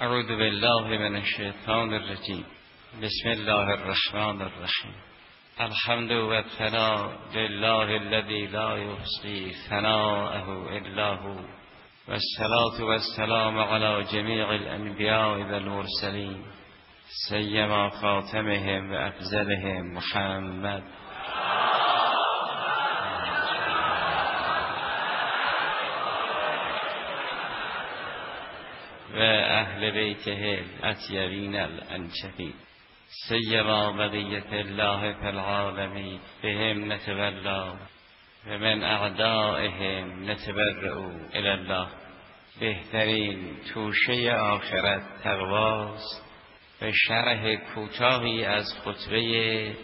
اعوذ بالله من الشیطان الرجیم. بسم الله الرحمن الرحیم. الحمد و ثنا لله الذی لا یحصی ثناءه الا هو و الصلاة و السلام علی جمیع الانبیاء و المرسلین سیما خاتمهم و افضلهم محمد و اهل بیته الاطیبین الانجبین سیما بقیت الله فی العالمین بهم نتولا و من اعدائهم نتبرأ الی الله. بهترین توشه آخرت تقواست. و شرح کوتاهی از خطبه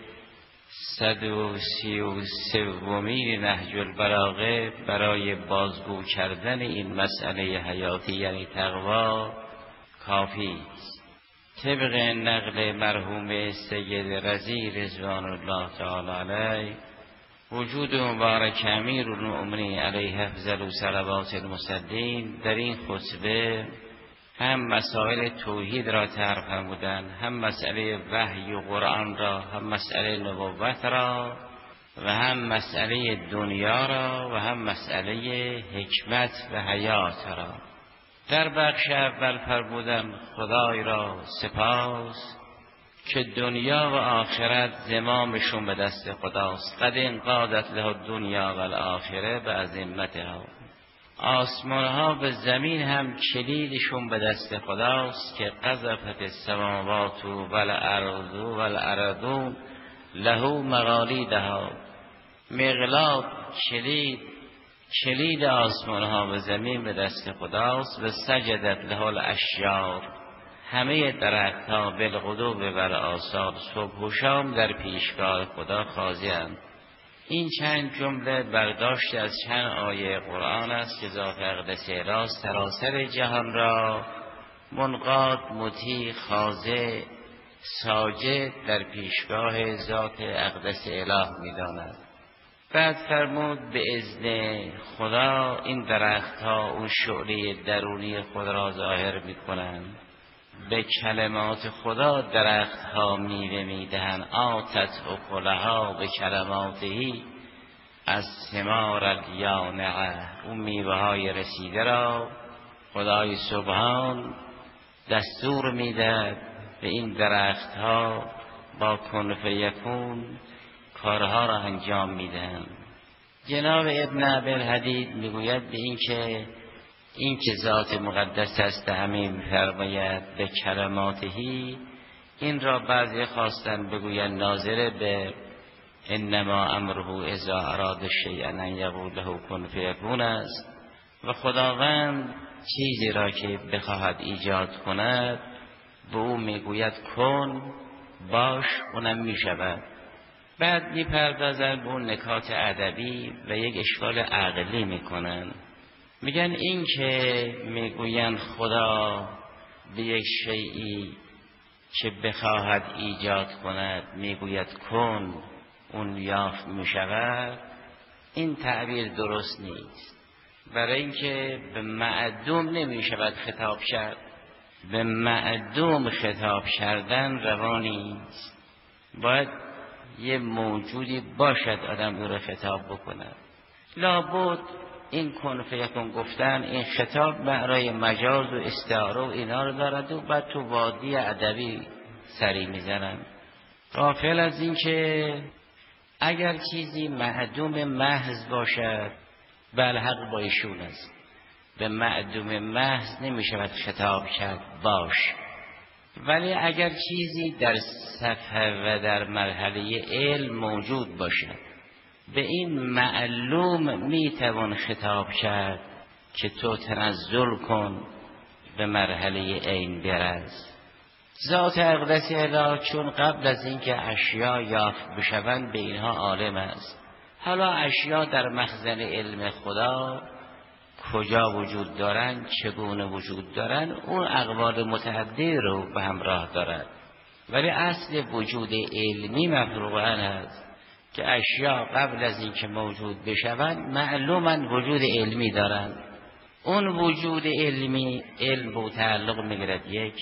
133 نهج البلاغه برای بازگو کردن این مسئله حیاتی یعنی تقوا کافی است. طبق نقل مرحوم سید رضی رضوان الله تعالی علیه، وجود مبارک امیرالمؤمنین علیه افضل صلوات المصلین در این خطبه هم مسائل توحید را طرح فرمودند، هم مسئله وحی و قرآن را، هم مسئله نبوت را و هم مسئله دنیا را و هم مسئله حکمت و حیات را. در بخش اول فرمودند خدای را سپاس که دنیا و آخرت زمامشون به دست خداست. قد انقادت له الدنیا و الاخره به عظمتها. آسمان ها و زمین هم کلیدشون به دست خداست که قذفت السماوات و الارض له مقالیدها. مقلاد کلید آسمان ها و زمین به دست خداست. و سجدت له الاشجار، همه درخت ها بالغدو و بالآصال صبح و شام در پیشگاه خدا خاضع‌اند. این چند جمله برداشت از چند آیه قرآن است که ذات اقدس الهی سراسر جهان را منقاد، مطیع، خاضع، ساجد در پیشگاه ذات اقدس الهی می‌داند. بعد فرمود به اذن خدا این درخت ها اون شعله درونی خود را ظاهر می‌کنند. به کلمات خدا درخت ها میوه میدهند. آتت اکلها به کلماتهی از ثمار الیانعه. اون میوه های رسیده را خدای سبحان دستور میدهد به این درخت ها با کن فیکون کارها را انجام میدهند. جناب ابن ابی‌الحدید میگوید به این که ذات مقدس است همه می‌فرماید به کلماتهی، این را بعضی خواستن بگویند ناظر به انما امره اذا اراد شیئا ان یقول له کن فیکون است و خداوند چیزی را که بخواهد ایجاد کند به او میگوید کن باش، اونم میشود. بعد میپردازند به اون نکات ادبی و یک اشکال عقلی میکنند. میگن این که میگوین خدا به یک شیئی که بخواهد ایجاد کند میگوید کن اون یافت میشود، این تعبیر درست نیست. برای اینکه به معدوم نمیشود خطاب کرد. به معدوم خطاب کردن روا نیست. باید یه موجودی باشد آدم او را خطاب بکند. لابد این کن فیکون گفتن این خطاب معنای مجاز و استعاره و اینا رو دارد و بعد تو وادی ادبی سری میزنن. غافل از این که اگر چیزی معدوم محض باشد بالحق با ایشون است. به معدوم محض نمیشود خطاب کرد باش. ولی اگر چیزی در صفحه و در مرحله علم موجود باشد به این معلوم میتوان خطاب کرد که تو تنزل کن به مرحله عین برز. ذات اقدس الهی چون قبل از اینکه اشیا یافت بشوند به اینها عالم است. حالا اشیا در مخزن علم خدا کجا وجود دارند، چگونه وجود دارند، اون اقوال متعددی رو به همراه دارد. ولی اصل وجود علمی مفروغاً است که اشیا قبل از اینکه موجود بشوند معلوماً وجود علمی دارند. اون وجود علمی، علم به تعلق میگیرد یک،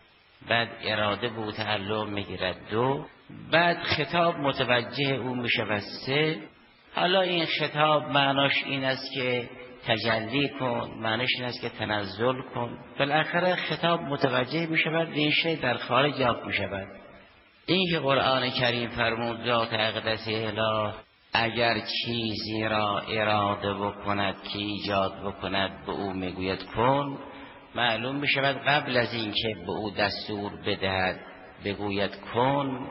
بعد اراده به تعلق میگیرد دو، بعد خطاب متوجه او میشود سه. حالا این خطاب معناش این است که تجلی کن، معناش این است که تنزل کن. بالاخره خطاب متوجه میشود این شی در خارج یافت میشود. این که قرآن کریم فرمود ذات اقدس اله اگر چیزی را اراده بکند که ایجاد بکند به او میگوید کن، معلوم میشود قبل از این که به او دستور بدهد بگوید کن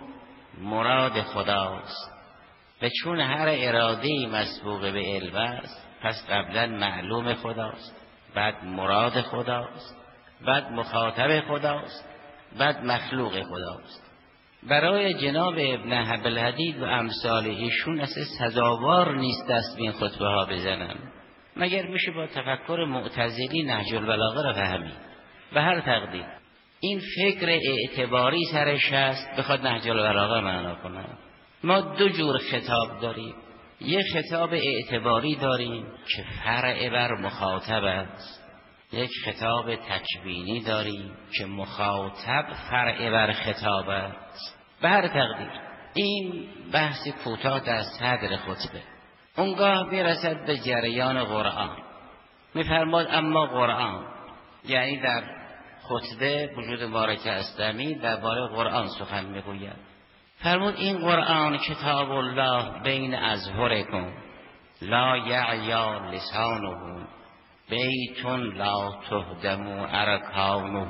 مراد خداست. و چون هر اراده‌ای مسبوق به علم است، پس قبلا معلوم خداست، بعد مراد خداست، بعد مخاطب خداست، بعد مخلوق خداست. برای جناب ابن عبدالحدید و امثال ایشون اصلا سزاوار نیست دست به این خطبه ها بزنن، مگر میشه با تفکر معتزلی نهج البلاغه را فهمید. به هر تقدیر این فکر اعتباری سرش هست بخواد نهج البلاغه معنا کنه. ما دو جور خطاب داریم، یک خطاب اعتباری داریم که فرع بر مخاطب است، یک خطاب تکوینی داریم که مخاطب فرع بر خطاب است. به هر تقدیر این بحث کوتاه در صدر خطبه. اونگاه میرسد به جریان قرآن، میفرماد اما قرآن، یعنی در خطبه وجود مبارک اسلامی درباره قرآن سخن میگوید. فرمود این قرآن کتاب الله بین اظهرکم لا یعیا لسانه بیت لا تهدم ارکانه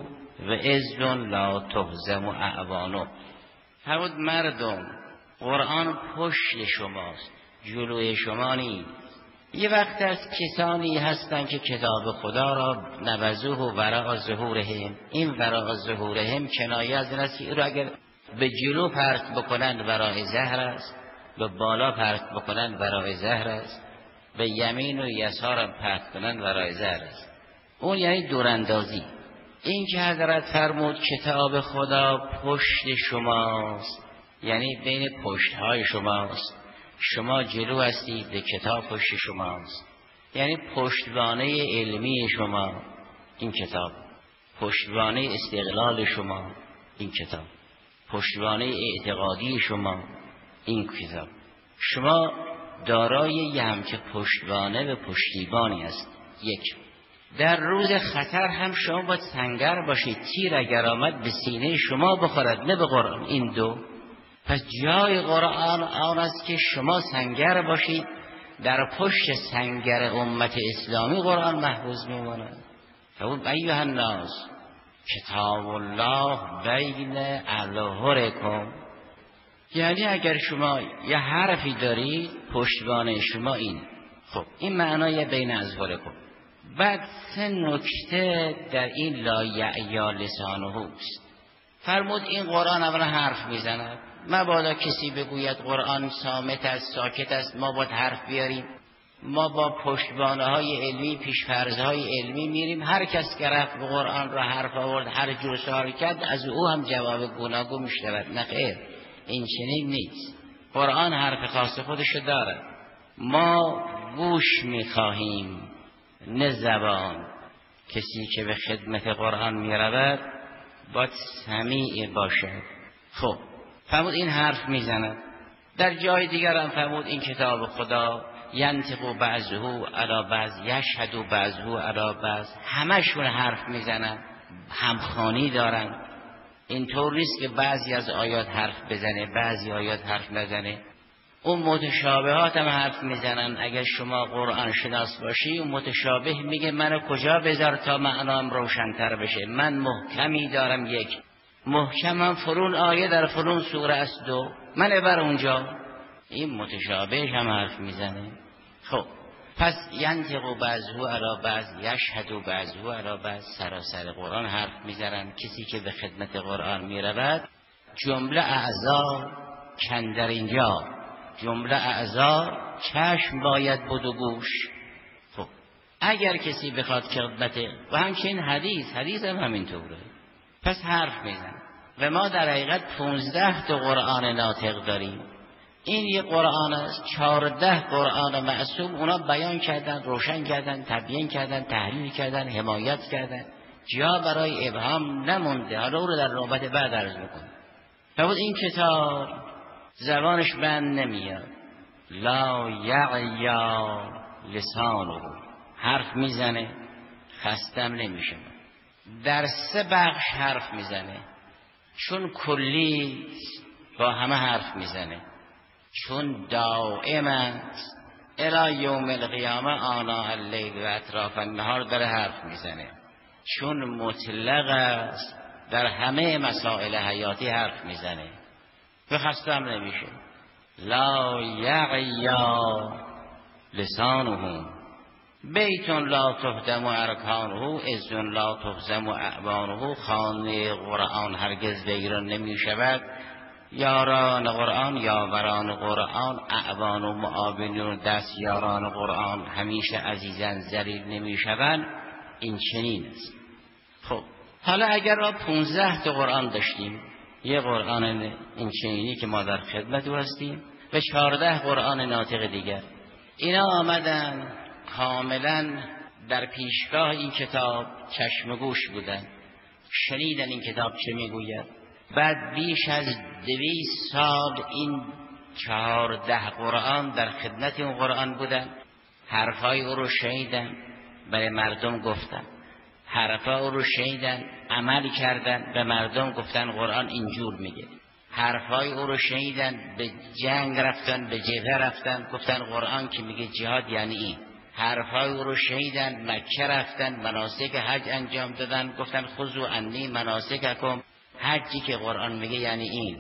و عز لا تهزم اعوانه. فرمود مردم قرآن پشت شماست، جلوی شما نیست. یه وقت از کسانی هستند که کتاب خدا را نبذوه و وراء ظهورهم. این وراء ظهورهم کنایه از این است که رو اگر به جلو پرت بکنند ورای زهر است، به بالا پرت بکنند ورای زهر است، به یمین و یسار پرت کنند ورای زهر است. اون یعنی دوراندازی. این که حضرت فرمود کتاب خدا پشت شماست، یعنی بین پشتهای شماست، شما جلو هستید به کتاب پشت شماست، یعنی پشتوانه علمی شما این کتاب، پشتوانه استقلال شما این کتاب، پشتوانه اعتقادی شما این کتاب. شما دارای یه همچه پشتوانه و پشتیبانی است. یک، در روز خطر هم شما باید سنگر باشید، تیر اگر آمد به سینه شما بخورد نه به قرآن. این دو. پس جای قرآن آن است که شما سنگر باشید، در پشت سنگر امت اسلامی قرآن محفوظ میماند. فرمود ایها الناس کتاب الله بین اظهرکم، یعنی اگر شما یه حرفی دارید پشتوانه شما این. خب این معنای بین اظهرکم. بعد سه نکته در این لا یعیا لسانه است. فرمود این قرآن اولا حرف میزند، مبادا کسی بگوید قرآن صامت است، ساکت است، ما باید حرف بیاریم. ما با پشتوانه های علمی، پیشفرضهای علمی میریم، هر کس که رفت به قرآن را حرف آورد، هر جور سوال کرد، از او هم جواب گوناگون میشنود. نه خیر، این چنین نیست. قرآن حرف خاص خودشو دارد. ما گوش میخواهیم نه زبان. کسی که به خدمت قرآن میرود باید سمیع باشد. خب فرمود این حرف میزند. در جای دیگر هم فرمود این کتاب خدا ینطق بعضه علی بعض یشهد بعضه علی بعض، همشون حرف میزنن، همخوانی دارن. اینطور نیست که بعضی از آیات حرف بزنه بعضی آیات حرف نزنه. اون متشابهات هم حرف میزنن. اگر شما قرآن شناس باشی اون متشابه میگه منو کجا بذار تا معنام روشن‌تر بشه، من محکمی دارم یک، محکمم فلون آیه در فلون سوره است دو، من بر اونجا. این متشابه هم حرف میزنه. خب پس ینطق بعضه علی بعض یشهد بعضه علی بعض، سراسر قرآن حرف میزنن. کسی که به خدمت قرآن میرود جمله اعضا کندر اینجا، جمله اعضا چشم باید بود و گوش. خب اگر کسی بخواد خدمت و همچنین حدیث هم همینطوره، پس حرف میزن. و ما در حقیقت 15 تا قرآن ناطق داریم. این یه قرآن است. 14 قرآن معصوم اونا بیان کردن، روشن کردن، تبیین کردن، تحلیل کردن، حمایت کردن، جا برای ابهام نمونده. حالا او رو در نوبت بعد عرض میکنم. فرمود این کتاب زبانش بند نمیاد، لا یعیا لسانه، حرف میزنه خستم نمیشه. در 3 بخش حرف میزنه، چون کلی با همه حرف میزنه، چون دائم است الی یوم القیامه آناء اللیل و اطراف النهار داره حرف میزنه، چون مطلق است در همه مسائل حیاتی حرف میزنه و خستم نمیشه. لا یعیا لسانه بیت لا تهدم ارکانه عز لا تهزم اعوانه. خانه قرآن هرگز ویران نمی شود، یاران قرآن، یاوران قرآن، اعوان و معاونون دست یاران قرآن همیشه عزیزان ذلیل نمی شوند. این چنین است. خب حالا اگر را 15 تا قرآن داشتیم، یه قرآن این چنینی که ما در خدمت او هستیم و 14 قرآن ناطق دیگر، اینا آمدن کاملا در پیشگاه این کتاب چشم گوش بودن، شنیدن این کتاب چه میگوید. بعد بیش از 200 سال این 14 قرآن در خدمت اون قرآن بودن، حرفای او رو شنیدن، برای مردم گفتن، حرفای او رو شنیدن، عمل کردن، به مردم گفتن قرآن اینجور میگه. حرفای او رو شنیدن، به جنگ رفتن، به جبهه رفتن، گفتن قرآن که میگه جهاد یعنی این. حرفای او رو شنیدن، مکه رفتن، مناسک حج انجام دادن، گفتن خذوا عنی مناسککم، حجی که قرآن میگه یعنی این.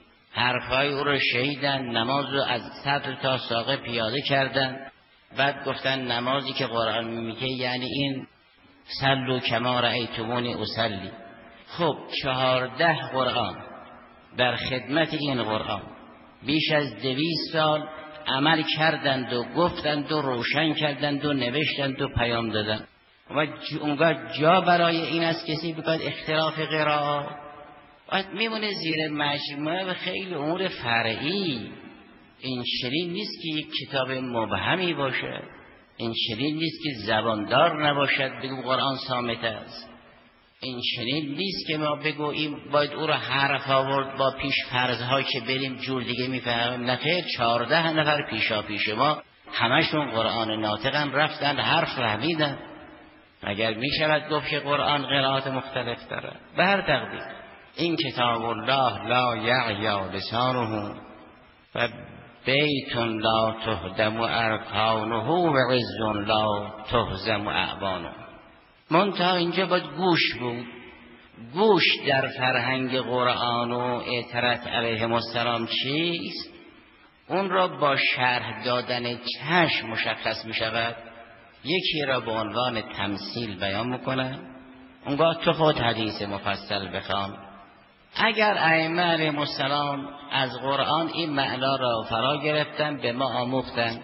حرفای او رو شنیدن، نماز رو از صدر تا ساقه پیاده کردن، بعد گفتن نمازی که قرآن میگه یعنی این، صلوا کما رأیتمونی اصلی. خب 14 قرآن در خدمت این قرآن بیش از 200 سال عمل کردند و گفتند و روشن کردند و نوشتند و پیام دادند. و اونگاه جا برای این است کسی بکند اختلاف قرائات میمونه زیر مجموعه و خیلی امور فرعی. این چنین نیست که یک کتاب مبهمی باشه، این چنین نیست که زباندار نباشد بگو قرآن صامت است، این چنین نیست که ما بگوییم باید او را حرف آورد با پیش فرض‌ها که بریم جور دیگه میفهمیم. نه خیر، 14 نفر پیش ما همشون قرآن ناطقن، رفتن حرف فهمیدن. اگر میشود گفت که قرآن قرائات مختلف داره، به هر تقدیر این کتاب الله لا یعیا لسانه و بیت لا تهدم ارکانه و عز لا تهزم اعوانه. منتها اینجا باید گوش بود. گوش در فرهنگ قرآن و اطرت علیهم السلام چیست؟ اون را با شرح دادن چشم مشخص می شود. یکی را به عنوان تمثیل بیان میکنه، اونگاه تو خود حدیث مفصل بخوان. اگر ائمه علیهم السلام از قرآن این معنا را فرا گرفتن، به ما آموختن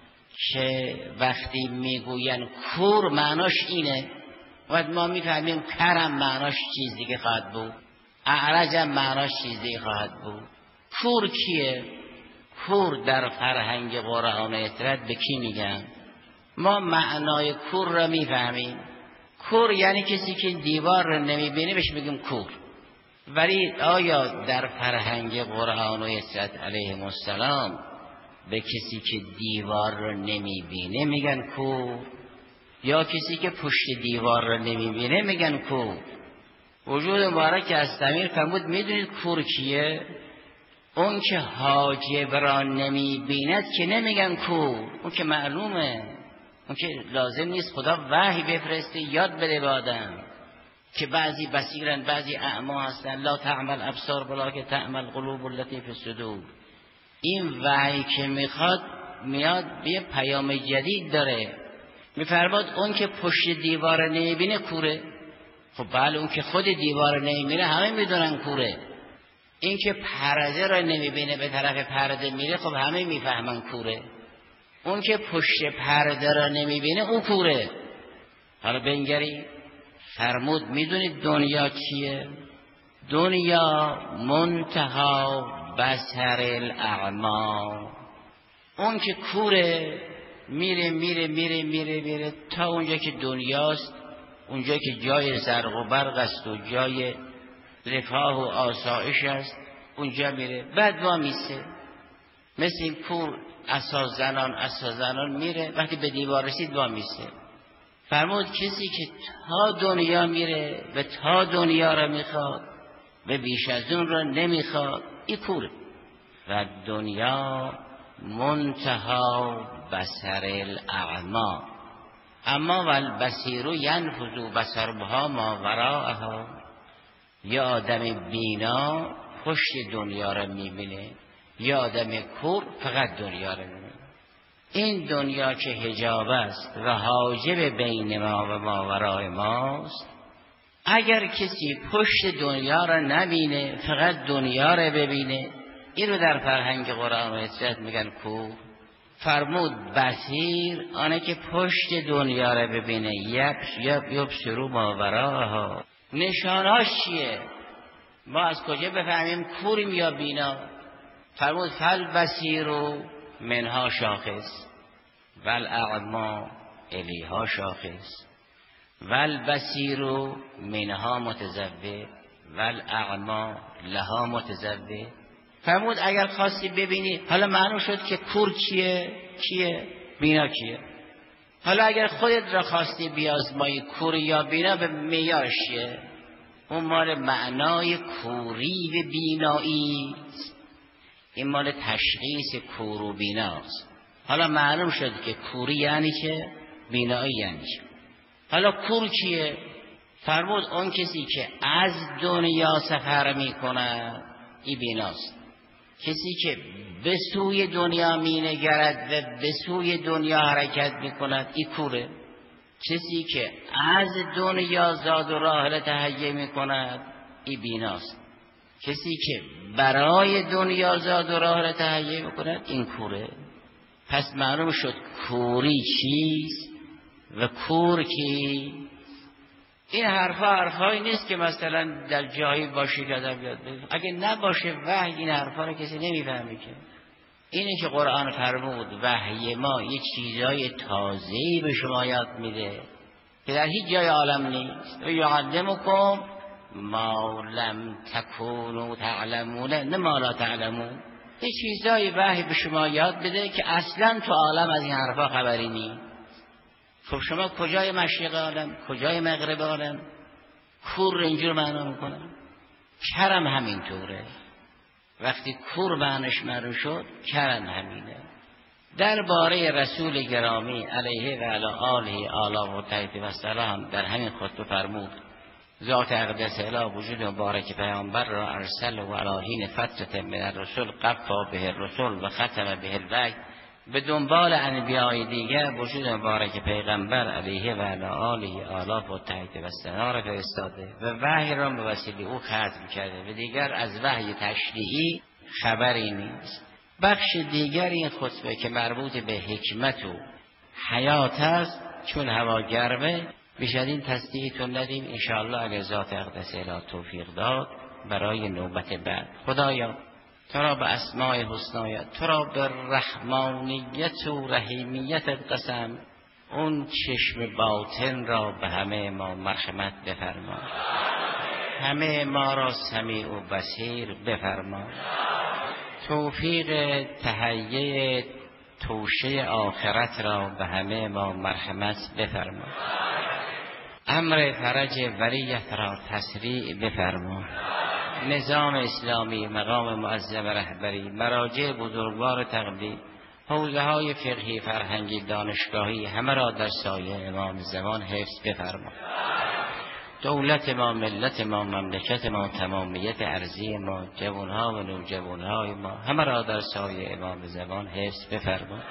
که وقتی میگوین کور معناش اینه، و ما میفهمیم کرم معناش چیز دیگه خواهد بود، اعرجم معناش چیز دیگه خواهد بود. کور کیه؟ کور در فرهنگ قرآن اطرت به کی میگن؟ ما معنای کور را میفهمیم. کور یعنی کسی که دیوار را نمیبینه بهش میگیم کور. ولی آیا در فرهنگ قرآن و اطرت علیهم السلام به کسی که دیوار را نمیبینه میگن کور؟ یا کسی که پشت دیوار را نمیبینه میگن کور؟ وجود مبارک استمیر فرمود میدونید کور کیه؟ اون که حاجب را نمیبیند که نمیگن کور، اون که معلومه، اون که لازم نیست خدا وحی بفرسته یاد بده به آدم که بعضی بصیرن بعضی اعما هستن. لا تعمل ابصار ولکن تعمل قلوب التي فی الصدور. این وحی که میخواد میاد یه پیام جدید داره. میفرماد اون که پشت دیوار نمیبینه کوره. خب بله، اون که خود دیوار نمیبینه همه میدونن کوره. این که پرده را نمیبینه به طرف پرده میره، خب همه میفهمن کوره. اون که پشت پرده را نمیبینه او کوره. حالا بنگری فرمود میدونید دنیا چیه؟ دنیا منتها بصر الاعما. اون که کوره میره میره میره میره میره تا اونجا که دنیاست، اونجا که جای زرق و برق است و جای رفاه و آسایش است، اونجا میره، بعد وامیسته. مثل این کور اساس زنان میره، وقتی به دیوار رسید وامیسته. فرمود کسی که تا دنیا میره و تا دنیا را میخواد و بیش از اون را نمیخواد، این کوره. و دنیا منتها بصر الاعما، اما والبصیر ینفذ بصرها ما وراءها. یا آدم بینا پشت دنیا را میبینه، یا آدم کور فقط دنیا را میبینه. این دنیا که حجاب است و حاجب بین ما و ماورای ماست، اگر کسی پشت دنیا را نبینه فقط دنیا را ببینه، این رو در فرهنگ قرآن و حضرت میگن کور. فرمود بصیر آنه که پشت دنیا را ببینه، یبصروا ماوراها. نشاناش چیه؟ ما از کجا بفهمیم کوریم یا بینا؟ فرمود فالبصیر منها شاخص والاعما الیها شاخص والبصیر منها متزوج والاعما لها متزوج. فرمود اگر خواستی ببینی، حالا معلوم شد که کور کیه بینا کیه. حالا اگر خودت را خواستی بیازمایی کور یا بینا، به معیارش چیه؟ اون مال معنای کوری و بینایی، این مال تشخیص کور و بیناست. حالا معلوم شد که کوری یعنی چه، بینایی یعنی چه. حالا کور کیه؟ فرمود اون کسی که از دنیا سفر میکنه، این بیناست. کسی که به سوی دنیا مینگرد و به سوی دنیا حرکت میکند، این کوره. کسی که از دنیا زاد و راحله تهیه میکند، این بیناست. کسی که برای دنیا زاد و راحله تهیه میکند، این کوره. پس معلوم شد کوری چیست و کور کی. این حرفایی نیست که مثلا در جایی باشه که آدم یاد بگیره. اگه نباشه وحی، این حرفا رو کسی نمیفهمه که. اینه که قرآن فرمود وحی ما یه چیزای تازه‌ای به شما یاد میده که در هیچ جای عالم نیست. و یعلمکم ما لم تکونوا تعلمون، نه ما لا تعلمون. یه چیزای وحی به شما یاد بده که اصلا تو عالم از این حرفا خبری نیست. خب شما کجای مشرق عالم، کجای مغرب عالم کور اینجور معنا میکنن؟ کرم همینطوره. وقتی کور معنیش معلوم شد، کرم همینه. درباره رسول گرامی علیه و علی آله آلا و تحت و سلام در همین خطبه فرمود ذات اقدس الی وجود مبارک پیامبر را ارسل و علی حین فترة من الرسل قفا به الرسل و ختم به الوحی. به دنبال انبیاء دیگر وجود مبارک پیغمبر علیه و علی آله آلاف و تحت و سنا را فرستاده و وحی را به وسیله او ختم کرده و دیگر از وحی تشریعی خبری نیست. بخش دیگر این خطبه که مربوط به حکمت و حیات است، چون هوا گرمه بیشترین تصدیقتون ندیم، انشاءالله اگر ذات اقدس الی توفیق داد برای نوبت بعد. خدایا تو را به اسماء حسنایت، تو را به رحمانیت و رحیمیتت قسم، اون چشم باطن را به همه ما مرحمت بفرما، همه ما را سمیع و بصیر بفرما، توفیق تهیه توشه آخرت را به همه ما مرحمت بفرما، امر فرج ولیت را تسریع بفرما، نظام اسلامی، مقام معظم رهبری، مراجع بزرگوار تقدیم، حوزه های فقهی، فرهنگی، دانشگاهی، همه را در سایه امام زمان حفظ بفرما. دولت ما، ملت ما، مملکت ما، تمامیت ارضی ما، جوانها و نوجوانهای ما، همه را در سایه امام زمان حفظ بفرما.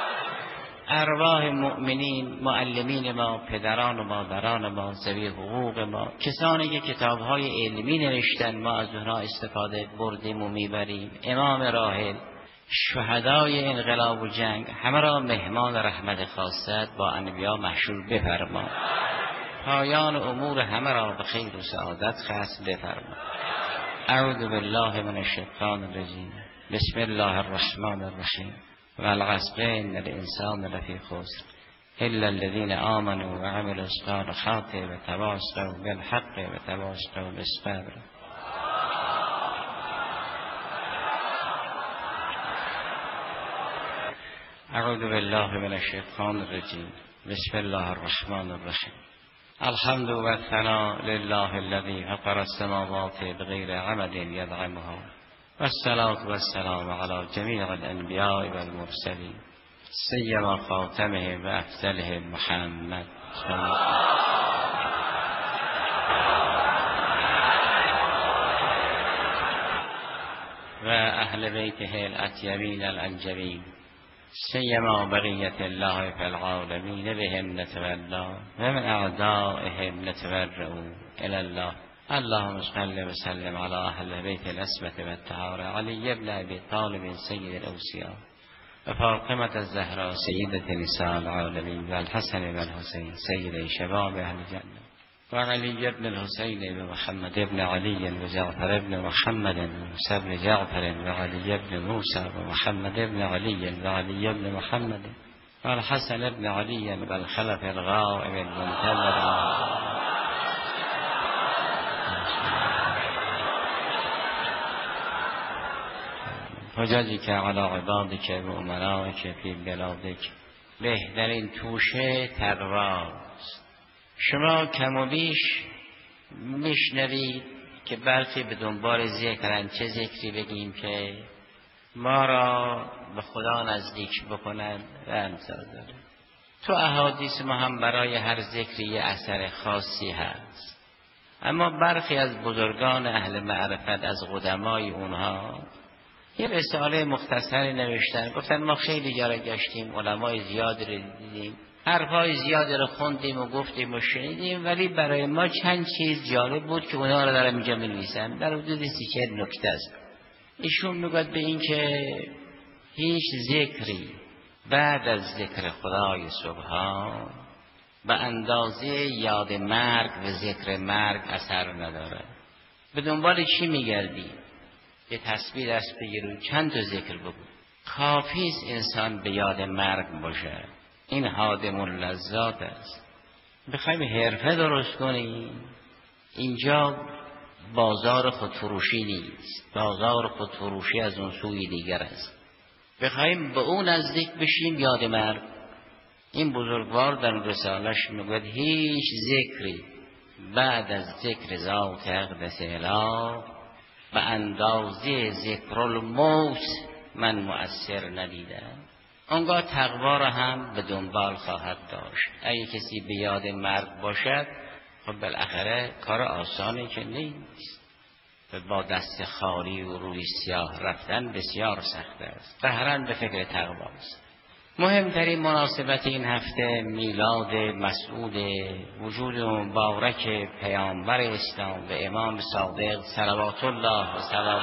ارواح مؤمنین، معلمین ما، پدران و مادران ما، ذوی حقوق ما، کسانی که کتاب‌های علمی نوشتن ما از اونها استفاده بردیم و میبریم، امام راحل، شهدای انقلاب و جنگ، همه را مهمان رحمت خاصت با انبیا محشور بفرما. پایان امور همه را به خیر و سعادت ختم بفرما. اعوذ بالله من الشیطان الرجیم. بسم الله الرحمن الرحیم. والعصر ان الانسان لفی خسر الا الذين آمنوا وعملوا الصالحات وتواصوا بالحق وتواصوا بالصبر. اعوذ بالله من الشیطان الرجیم. بسم الله الرحمن الرحیم. الحمد و الثناء لله الذي فطر السماوات بغیر عمد یدعمها والصلاة والسلام على جميع الانبیاء والمرسلین سیما خاتمهم و افضلهم محمد و اهل بیته الاطیبین الانجبین سیما بقیت الله فی العالمین بهم نتولا و من اعدائهم نتبرؤ الی الله. اللهم صل و سلم علی اهل بیت العصمة و الطهارة علی ابن ابی طالب سید الاوصیاء و فاطمة الزهراء سیدة نساء العالمین و الحسن و الحسین سید شباب اهل جنة و علی ابن الحسین و محمد ابن علی و جعفر ابن محمد و موسی ابن جعفر و علی ابن موسی و محمد ابن علی و علی ابن محمد و الحسن ابن علی و الخلف الغائب المنتظر حجاجی که علی عبادی که و امرائی که فی بلادک. بهترین توشه تقواست. شما کم و بیش میشنوید که برخی به دنبال ذکرن، چه ذکری بگیم که ما را به خدا نزدیک بکنند و امثال داره. تو احادیث ما هم برای هر ذکری یه اثر خاصی هست، اما برخی از بزرگان اهل معرفت از قدمای اونها یه رساله مختصری نوشتن، گفتن ما خیلی جا را گشتیم، علمای زیادی رو دیدیم، حرفای زیادی رو خوندیم و گفتیم و شنیدیم، ولی برای ما چند چیز جالب بود که اونها رو دارم اینجا می‌نویسم. در حدود 30 نکته است. ایشون میگوید به این که هیچ ذکری بعد از ذکر خدای سبحان به اندازه یاد مرگ و ذکر مرگ اثر نداره. به دنبال چی میگردی؟ یه تسبیح دست بگیر و چند تا ذکر بگو. کافیست انسان به یاد مرگ باشه. این هادم اللذات است. بخوایم حرفه درست کنیم، اینجا بازار خودفروشی نیست، بازار خودفروشی از اون سوی دیگر است. بخوایم به اون نزدیک بشیم، یاد مرگ. این بزرگوار در رسالش میگوید هیچ ذکری بعد از ذکر ذات اقدس اله به اندازه ذکر الموت من مؤثر ندیدم. آنگاه تقوا را هم به دنبال خواهد داشت. اگه کسی به یاد مرگ باشد، خب بالاخره کار آسانی که نیست. با دست خالی و روی سیاه رفتن بسیار سخت است. قهرن به فکر تقواست. مهمترین مناسبت این هفته میلاد مسعود وجود مبارک پیامبر اسلام و امام صادق صلوات الله و سلام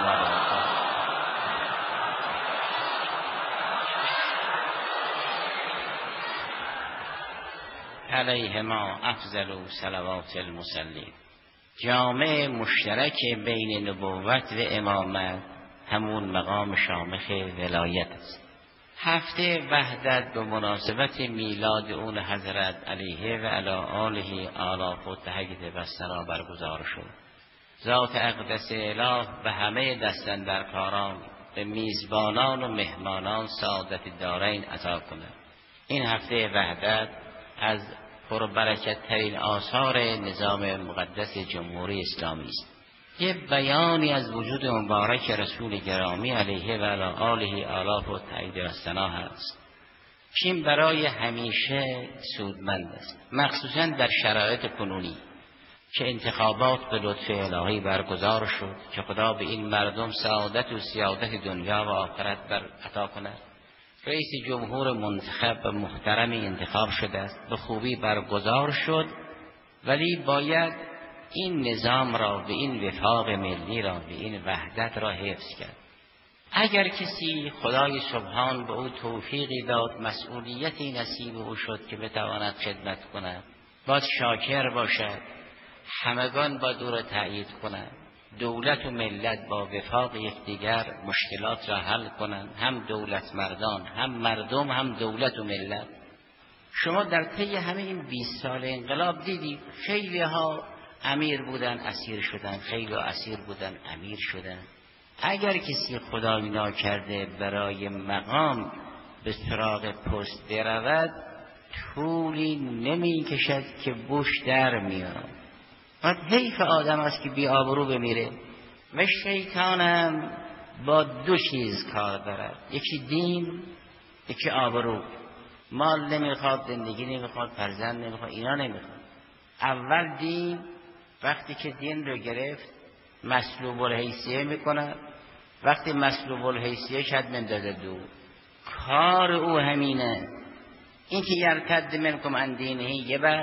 علیهما افضل صلوات المصلین. جامع مشترک بین نبوت و امامت همون مقام شامخ ولایت است. هفته وحدت به مناسبت میلاد اون حضرت علیه و علی آله آلاف و تحیید و سنا برگزار شد. ذات اقدس اله به همه دستاندرکاران، به میزبانان و مهمانان سعادت دارین عطا کند. این هفته وحدت از پربرکت ترین آثار نظام مقدس جمهوری اسلامی است. یه بیانی از وجود مبارک رسول گرامی علیه و علی آله آلاف و تایید و ثنا هست. این برای همیشه سودمند است، مخصوصا در شرایط کنونی که انتخابات به لطف الهی برگزار شد که خدا به این مردم سعادت و سیادت دنیا و آخرت بر عطا کند. رئیس جمهور منتخب و محترمی انتخاب شده است، به خوبی برگزار شد، ولی باید این نظام را، به این وفاق ملی را، به این وحدت را حفظ کرد. اگر کسی خدای سبحان به او توفیقی داد، مسئولیتی نصیب او شد که بتواند خدمت کند، باید شاکر باشد. همگان باید او را تأیید کنند. دولت و ملت با وفاق یکدیگر مشکلات را حل کنند، هم دولت مردان، هم مردم، هم دولت و ملت. شما در طی همه این 20 سال انقلاب دیدید خیلی ها امیر بودن اسیر شدن، خیلی ها اسیر بودن امیر شدن. اگر کسی خدای ناکرده برای مقام به سراغ پست برود، طولی نمی کشد که بوش در میاد. حیف آدم است که بی آبرو بمیره. و شیطانم با 2 چیز کار دارد، یکی دین، یکی آبرو. مال نمیخواد، زندگی نمیخواد، فرزند نمیخواد، اینا نمیخواد. اول دین، وقتی که دین رو گرفت مسلوب الحیثیه میکنه، وقتی مسلوب الحیثیه شد مندازه دور. کار او همینه. این که یرتد منکم عن دینه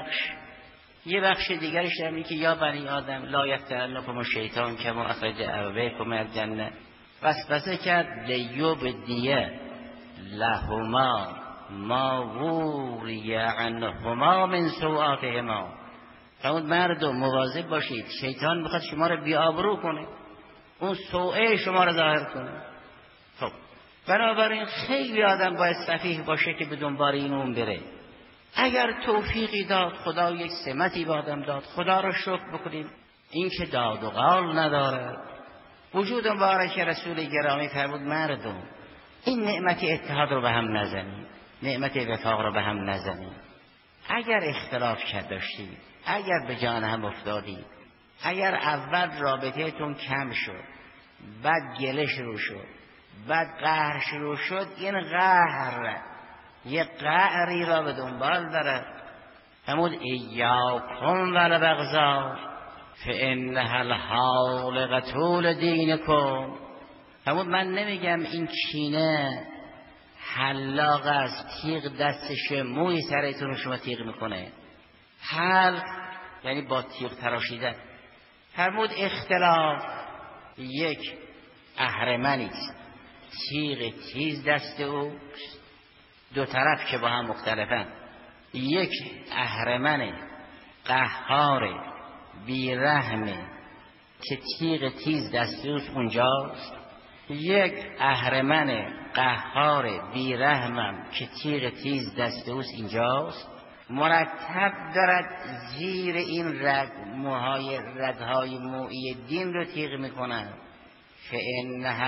یه بخش دیگرش همین که یا بنی آدم لا یفتننکم الشیطان کما اخرج ابویکم من الجنه، وسوسه کرد لیبدیه لهما ما ووری عنهما من سوآتهما. فرمود مردم مواظب باشید، شیطان میخواد شما رو بی آبرو کنه، اون سوءه شما رو ظاهر کنه. خب بنابراین خیلی آدم باید صفیح باشه که به دنبال این اون بره. اگر توفیقی داد خدا، یک سمتی به آدم داد، خدا رو شکر بکنیم. این که داد و قال نداره. وجود مبارک رسول گرامی فرمود مردم این نعمت اتحاد رو به هم نزنید، نعمت وفاق رو به هم نزنید. اگر اختلاف داشتید، اگر به جان هم افتادید، اگر اول رابطهتون کم شد، بعد گله شروع شد، بعد قهر شروع شد، این قهر یک قعری را به دنبال دارد. فرمود ایاکم والبغضا فانها الحالقة لدینکم. فرمود من نمیگم این کینه حلاق است، تیغ دستشه، موی سرتون رو شما تیغ میکنه. حلق یعنی با تیغ تراشیدن. فرمود اختلاف یک اهرمنیست، تیغ تیز دست او، 2 طرف که با هم مختلفن. یک اهرمن قهار بیرحمه که تیغ تیز دست اوست اونجاست، یک اهرمن قهار بیرحمم که تیغ تیز دست اوست اینجاست. مرتب دارد زیر این رگهای مویی دین رو تیغ میکنن. فانها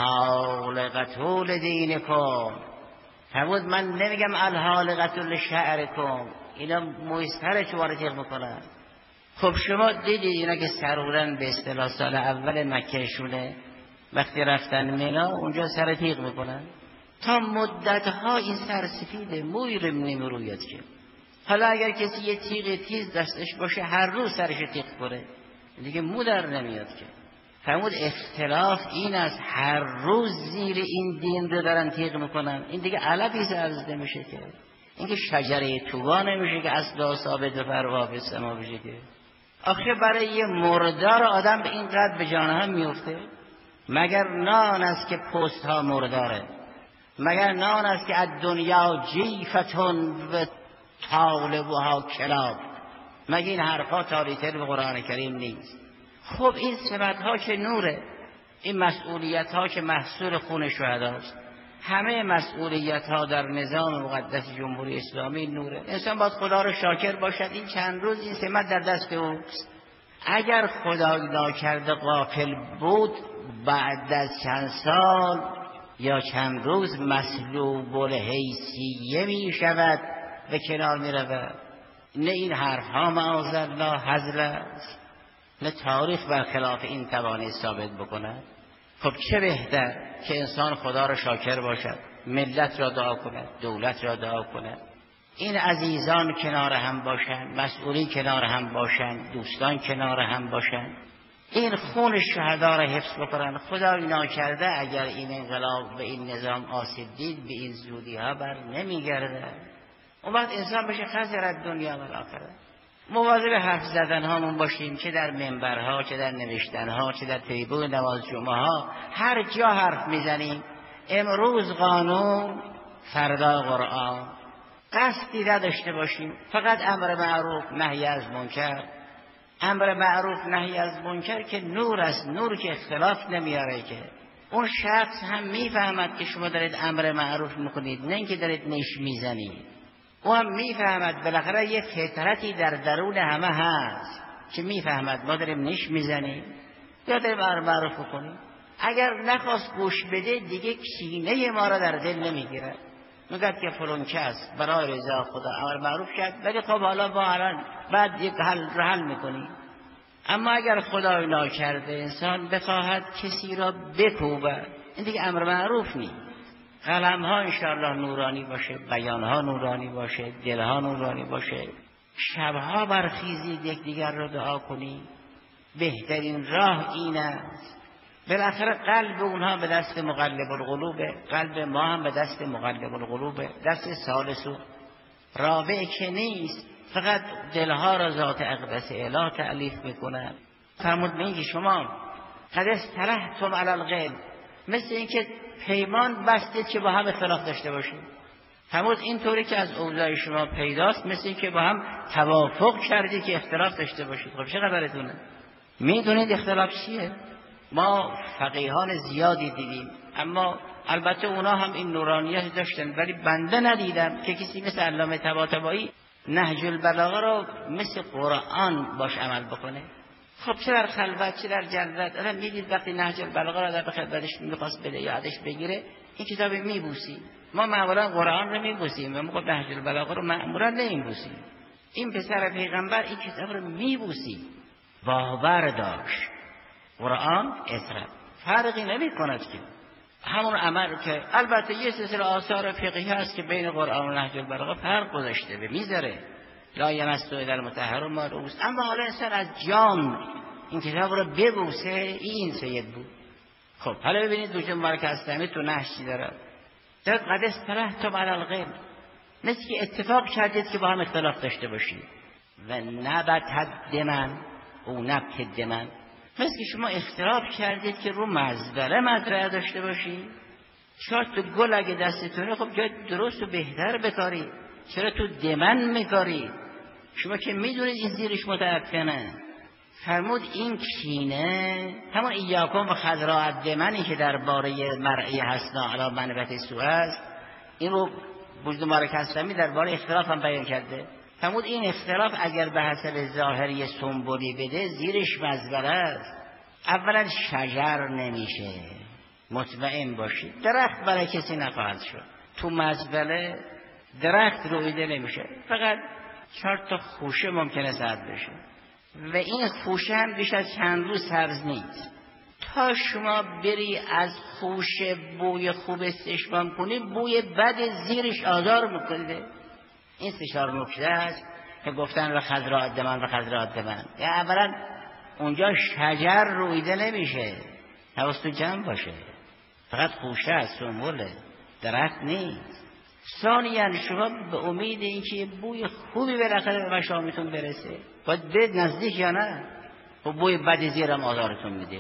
الحالقة لدینکم. فرمود من نمیگم الحالقة لشعرکم، اینا موی سر شما رو تیغ میکنن. خب شما دیدید اینا که سرورن به اصطلاح سال اول مکه شونه، وقتی رفتن مینا اونجا سر تیغ میکنن. تا مدتها این سر سفیده، موی رو نمیروید که. حالا اگر کسی یه تیغ تیز دستش باشه هر روز سرش تیغ کنه دیگه مو در نمیاد که. فرمود اختلاف این است، هر روز زیر این دین رو دارن تیغ میکنن، این دیگه علفی سبز نمیشه که. این که شجره طوبا نمیشه که اصلا ثابت و فروا به سما بشه که. آخه برای یه مردار آدم به این قدر به جان هم میفته؟ مگر نان است که پست ها مرداره؟ مگر نان است که از دنیا جیفتون و طالبها کلاب؟ مگر این حرفا تاریتر به قرآن کریم نیست؟ خب این سمت ها که نوره، این مسئولیت ها که محصول خون شهداست، همه مسئولیت ها در نظام مقدس جمهوری اسلامی نوره. انسان باید خدا رو شاکر باشد. این چند روز این سمت در دست اوست. اگر خدا ناکرده غافل بود، بعد از چند سال یا چند روز مسلوب الحیثیه می شود و کنار می رود. نه این حرف ها معاذالله هزل است، نه تاریخ برخلاف این توانه ثابت بکند. خب چه بهتر که انسان خدا را شاکر باشد، ملت را دعا کند، دولت را دعا کند، این عزیزان کنار هم باشند، مسئولین کنار هم باشند، دوستان کنار هم باشند، این خون شهدا را حفظ بکنند. خدا ناکرده اگر این انقلاب و این نظام آسیب دید، به این زودی ها بر نمیگرده. اون وقت انسان بشه خسر دنیا و آخرت. مواظب حرف زدن هامون باشیم، چه در منبرها، چه در نوشتن ها، چه در تریبون نماز جمعه ها. هر جا حرف میزنیم امروز قانون، فردا قرآن. قصدی نداشته باشیم، فقط امر معروف نهی از منکر، امر معروف نهی از منکر که نور است، نور که اختلاف نمیاره. که اون شخص هم میفهمد که شما دارید امر معروف میکنید، نه اینکه دارید نیش میزنید. او هم میفهمد، بالاخره یه فطرتی در درون همه هست که میفهمد ما داریم نیش میزنیم یا داریم امر معروف میکنیم. اگر نخواست گوش بده دیگه کینه ما را در دل نمیگیره، میگه که فلان کس برای رضا خدا امر معروف کرد، ولی خب حالا ما الان بعد یک حل میکنیم. اما اگر خدای ناکرده انسان بخواهد کسی را بکوبد، این دیگه امر معروف نیست. قلم ها انشاءالله نورانی باشه، بیان ها نورانی باشه، دل ها نورانی باشه، شبها برخیزید یکدیگر را دعا کنید. بهترین راه این است. بالاخره قلب اونها به دست مقلب القلوبه، قلب ما هم به دست مقلب القلوبه، دست ثالث و رابع که نیست. فقط دلها را ذات اقدس اله تألیف میکنن. فرمود میگه شما قد استرحتم علی الغیب، مثل اینکه پیمان بستید که با هم اختلاف داشته باشید. فرمود اینطوری که از اوضاع شما پیداست، مثل اینکه با هم توافق کردید که اختلاف داشته باشید. خب چه خبرتونه؟ میدونید اختلاف چیه؟ ما فقیهان زیادی دیدیم، اما البته اونا هم این نورانیت داشتن، ولی بنده ندیدم که کسی مثل علامه طباطبایی نهج البلاغه رو مثل قرآن باش عمل بکنه. خب چه در خلوت چه در جلوت. الان میدید وقتی نهج البلاغه رو در خدمتش میخواست بده یادش بگیره، این کتاب میبوسی. ما معمولا قرآن رو میبوسیم و ما نهج البلاغه رو معمولا نمیبوسیم. این پسر پیغمبر این کتاب رو میبوسی، باور داشت. قرآن اطرد فرقی نمی کند که همون عمل که البته یه سلسله آثار فقهی هست که بین قرآن و نهج البلاغه فرق گذاشته به میذاره، لا یمسو الا المطهرون ما روست. اما حالا انسان از جان این کتاب رو ببوسه، این سید بود. خب حالا ببینید دوجه مبارک اسلامی تو نهجی داره در قد استرحتم علی الغیب، مثل که اتفاق کردید که با هم اختلاف داشته باشید. و نبت دمن او نبت دمن، مثل که شما اختلاف کردید که رو مزبله مزرعه داشته باشید. شاید تو گل اگه دستتونه خب جای درست و بهتر بکارید، چرا تو دمن میکارید؟ شما که میدونید این زیرش متعفنه. فرمود این کینه همون ایاکم و خضراء الدمنی که درباره مرعی حسنا علی منبت سوء است، این رو وجود مبارک اسلامی درباره اختلاف هم بیان کرده. فرمود این اختلاف اگر به حسب ظاهری سنبولی بده زیرش مزبله است. اولا شجر نمیشه، مطمئن باشید درخت برای کسی نخواهد شد. تو مزبله درخت رویده نمیشه، فقط 4 تا خوشه ممکنه سبز بشه و این خوشه هم بیش از چند روز سبز نیست. تا شما بری از خوشه بوی خوب استشمام کنی، بوی بد زیرش آزار میکنه. این 3-4 نکته است که گفتن و خضراء الدمن و خضراء الدمن. یا اولا اونجا شجر رویده نمیشه، حواستون جمع باشه، فقط خوشه است، سنبوله، درخت نیست. ثانیاً شما به امید اینکه بوی خوبی بالاخره به مشامتون برسه باید برید نزدیک یا نه؟ و بوی بد زیرم آزارتون میده.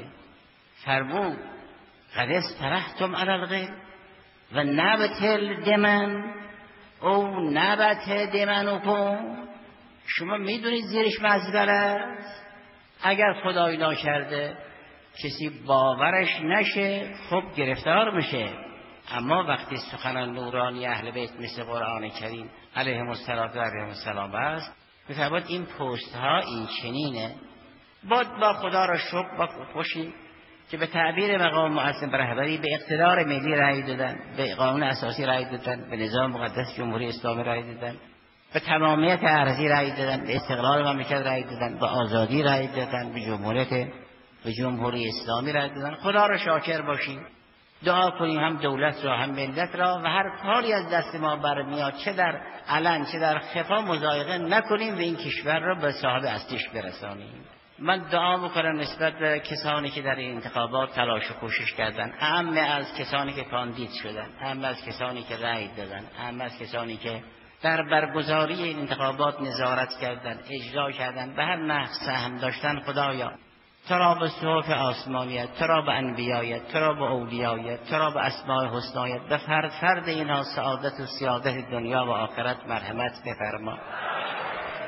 فرمود قد استرحتم علی الغیب و نبت الدمن او نبت دمنکم، شما میدونید زیرش مزبله است. اگر خدای ناکرده کسی باورش نشه خب گرفتار میشه. اما وقتی سخنان نورانی اهل بیت مثل قرآن کریم علیهم السلام است، میفرماید این پست ها این چنینه. با خدا را شکر با خوشی که به تعبیر مقام معظم رهبری به اقتدار ملی رأی دادن، به قانون اساسی رأی دادن، به نظام مقدس جمهوری اسلامی رأی دادن، به تمامیت ارضی رأی دادن، به استقلال مملکت رأی دادن، به آزادی رأی دادن، به جمهوریت به جمهوری اسلامی رأی دادن. خدا را شاکر باشیم، دعا کنیم هم دولت را هم ملت را و هر کاری از دست ما برمیاد چه در علن چه در خفا مضایقه نکنیم و این کشور را به صاحب اصلیش برسانیم. من دعا میکنم نسبت به کسانی که در این انتخابات تلاش و کوشش کردن، اهم از کسانی که کاندید شدن، اهم از کسانی که رأی دادن، اهم از کسانی که در برگزاری این انتخابات نظارت کردن، اجرا کردن، به هر نحو سهم داشتن. خدایا تو را به صحف آسمانیت، تو را به انبیایت، تو را به اولیایت، تو را به اسماء حسنایت، به فرد فرد اینها سعادت و سیادت دنیا و آخرت مرحمت بفرما.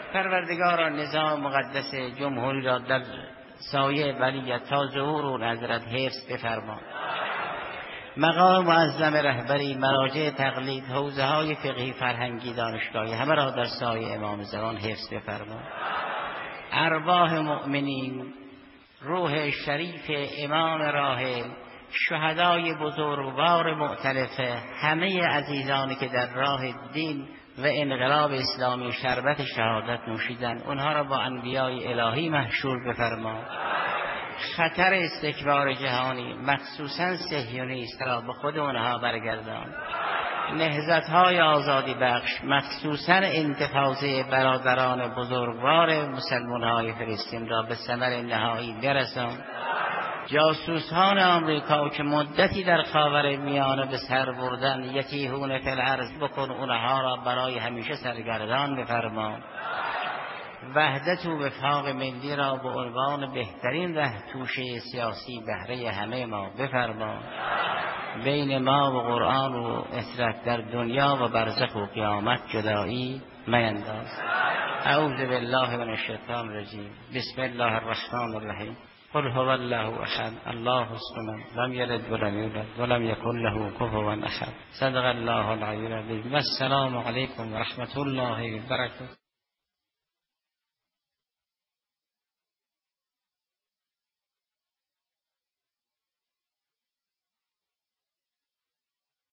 پروردگارا نظام مقدس جمهوری را در سایه ولیت تا ظهور و نظرت حفظ بفرما. مقام معظم رهبری، مراجع تقلید، حوزه های فقهی، فرهنگی، دانشگاهی همه را در سایه امام زمان حفظ بفرما. ارواح مؤمنین، روح شریف امام راحل، شهدای بزرگوار مؤتلفه، همه عزیزانی که در راه دین و انقلاب اسلامی شربت شهادت نوشیدن، اونها را با انبیای الهی محشور بفرما. خطر استکبار جهانی مخصوصا صهیونیست را به خود اونها برگردان. نهضت‌های آزادی بخش مخصوصا انتفاضه برادران بزرگوار مسلمان‌های فلسطین را به ثمر نهایی برسان. جاسوسان آمریکا که مدتی در خاورمیانه به سر بردن، یتیهون فی الارض بکن، اونها را برای همیشه سرگردان بفرما. وحدت و وفاق ملی را به عنوان بهترین ره توشه سیاسی بهره همه ما بفرما. بین ما و قرآن و اطرت در دنیا و برزخ و قیامت جدایی مینداز. اعوذ بالله من الشیطان الرجیم. بسم الله الرحمن الرحیم. قل هو الله احد الله الصمد لم یلد ولم یولد ولم یکن له کفوا احد. صدق الله العلی العظیم. السلام علیکم و رحمت الله و برکاته.